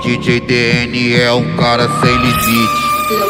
DJ DN é um cara sem limite.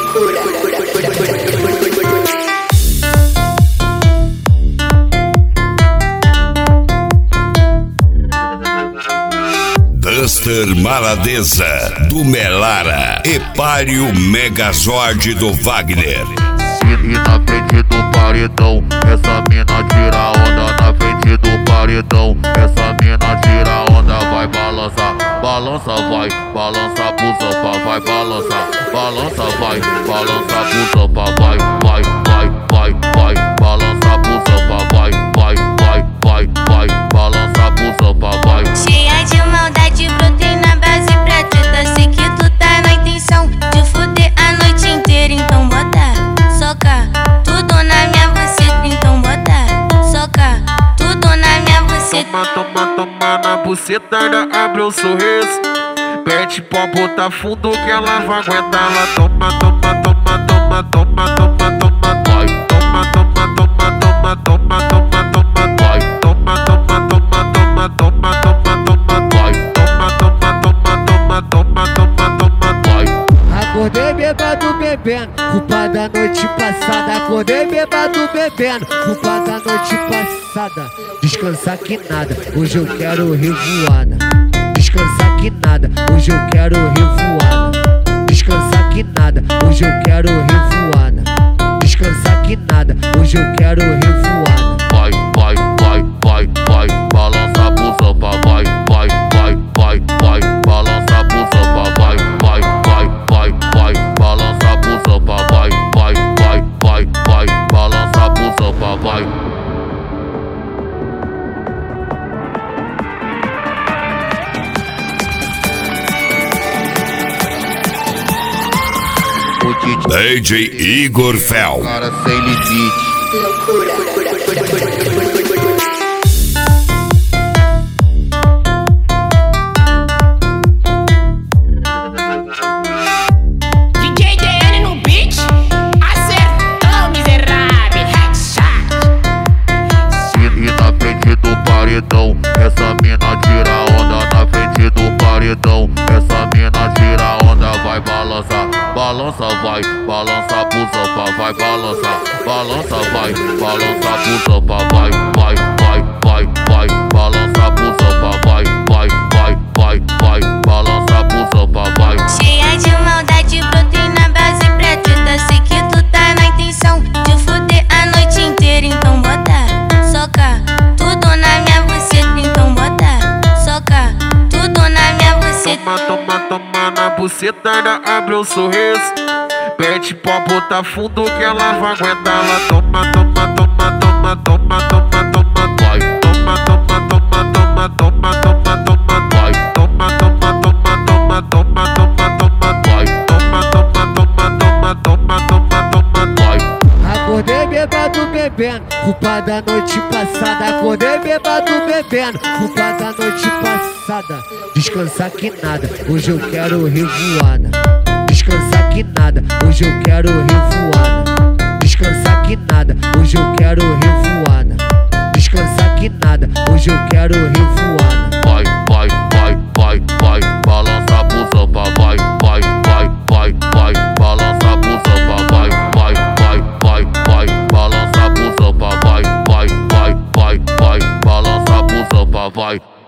Duster Maladeza do Melara, Epário Megazord do Wagner. E na frente do paredão, essa mina tira onda. Na frente do paredão, essa mina tira onda. Vai balançar, balança vai, balança pro sofá, vai balançar, balança vai, balança pro sofá, vai, vai, vai, vai, vai, balança pro sofá, vai, vai, vai, vai, vai, balança pro sofá, vai. Cheia de maldade, brotei na base pra treta. Sei que tu tá na intenção de fuder a noite inteira, então bota, soca tudo na minha buceta, então bota, soca tudo na minha buceta. Toma, toma, toma na buceta, abre o sorriso. Pede pra botar fundo que ela vai aguentar. Ela toma, toma, toma, toma, toma, toma, toma, vai. Toma, toma, toma, toma, toma, toma, toma, vai. Toma, toma, toma, toma, toma, toma, toma, vai. Toma, toma, toma, toma, toma, toma, toma, vai. Acordei bêbado bebendo, culpa da noite passada. Acordei bêbado bebendo, culpa da noite passada. Descansar que nada, hoje eu quero revoada. Descansar que nada, hoje eu quero revoada. Descansar que nada, hoje eu quero revoada. Descansar que nada, hoje eu quero revoada. Vai, vai, vai, vai, vai, balança pro sofá, vai, vai, vai, vai, vai, balança pro sofá, vai, vai, vai, vai, vai, balança pro sofá, vai, vai, vai, vai, vai, balança pro sofá, vai. DJ Igor Fel. Cara sem limite. DJ DN no beat, acertou miserável, headshot. E na frente do paredão, essa mina tira onda. Na frente do paredão, essa mina tira onda. Vai balançar, balança vai, balança pro sofá, vai balançar, balança vai, balança pro sofá, vai, vai, vai, vai, vai, balança pro sofá, vai, vai, vai, vai, vai, balança pro sofá, vai. Cheia de maldade, brotei na base pra treta. Sei que tu tá na intenção de fuder a noite inteira, então bota, soca tudo na minha buceta, então bota, soca tudo na minha buceta. Toma, toma, toma na buceta, abre o sorriso. Pede pra botar fundo que ela vai aguentar. Ela toma, toma, toma, toma, toma, toma, toma, vai. Toma, toma, toma, toma, toma, toma, toma, vai. Toma, toma, toma, toma, toma, toma, toma, vai. Toma, toma, toma, toma, toma, toma, toma, vai. Acordei bêbado bebendo, culpa da noite passada. Acordei bêbado bebendo, culpa da noite passada. Descansar que nada, hoje eu quero revoada. Descansar que nada, hoje eu quero revoada. Descansar que nada, hoje eu quero revoada. Descansar que nada, hoje eu quero revoada. Vai, vai, vai, vai, vai, balança pro sofá, vai, vai, vai, vai, vai, balança pro sofá, vai, vai, vai, vai, vai, balança pro sofá, vai, vai, vai, vai, vai, balança pro sofá, vai.